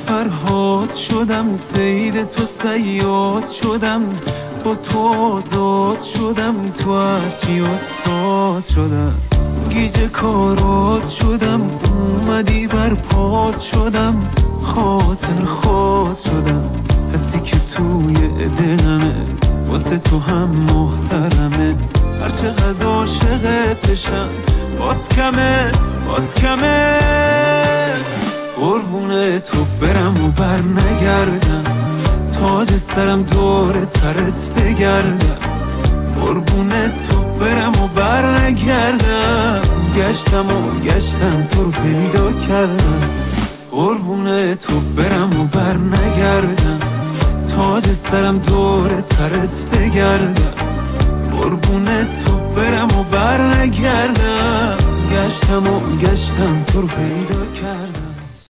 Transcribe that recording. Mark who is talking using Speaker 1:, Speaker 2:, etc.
Speaker 1: فرهاد شدم، سید تو صیاد شدم، با تو آزاد شدم، تو هرچی استاد شدم، گیج کارات شدم، اومدی بر پاد شدم، خاطر خود شدم، حسی که توی دلمه واسه تو هم محترمه، هرچقدر عاشقتشم باز کمه باز کمه. قربون تو برم و بر نگردم، تاج سرم دور سرت بگردم، قربون تو برم و بر نگردم، گشتم تو رو پیدا کردم، قربون تو برم و بر نگردم، تاج سرم دور سرت بگردم، قربون تو برم و بر نگردم، گشتم تو رو پیدا